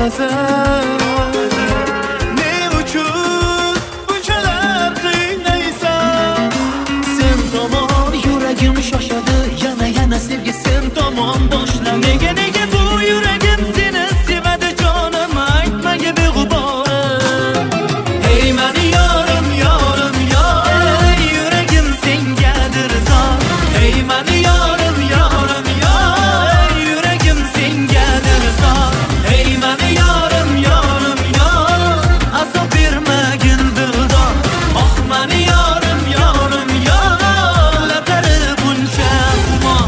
otasan. Ne uchun bunchalar qiynaysan? Sen tomon yuragim shoshadi, yana sevgi sen tomon boshla. Nega bu yuragim seni sevadi jonim, aytmaga beg'ubor. Hey mani yorim, yorim, yorim, yuragim sengadir zor. Hey mani yorim, yorim, yorim, yuragim sengadir zor. Hey mani yorim, yorim, yorim, azob bermagin dildor. Oh mani yorim, yorim, yorim, lablari buncha xumor.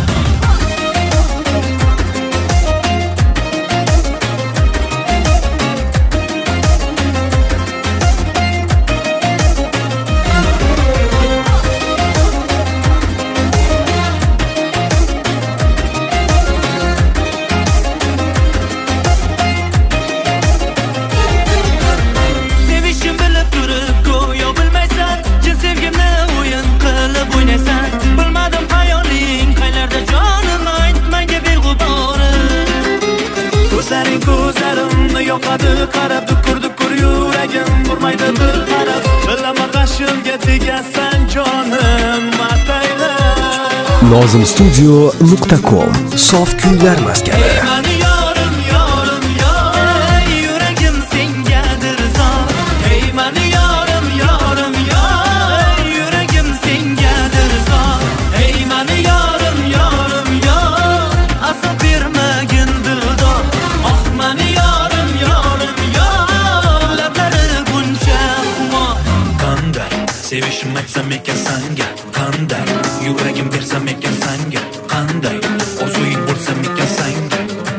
Sevishim bilib turib go'yo bilmaysan, chin sevgimni o'yin qilib o'ynaysan. Bilmadim hayoling qaylarda jonim, aytmaga beg'uborim. Ko'zlarimni yoqadi, qarab dukur yuragim urmaydi bir qarab. Bilaman g'ashimga tegasan jonim, matayla. Nozimstudio.com sof kuylar maskani. Hey mani yorim, yorim, yorim, yuragim sengadir zor. Hey mani yorim, yorim, yorim, yuragim sengadir zor. Hey mani yorim, yorim, yorim, azob bermagin dildor. Oh mani yorim, yorim, yorim, lablari buncha xumor. Qanday sevishim aytsam ekan sanga, qanday yuragim bersam ekan sanga, qanday orzuying bo'lsam ekan sanga.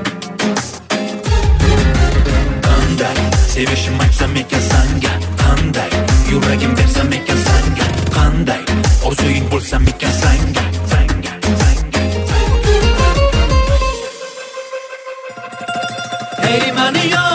Qanday sevishim aytsam ekan sanga, qanday yuragim bersam ekan sanga, qanday orzuying bo'lsam ekan sanga, sanga, sanga, sanga. Hey mani yorim.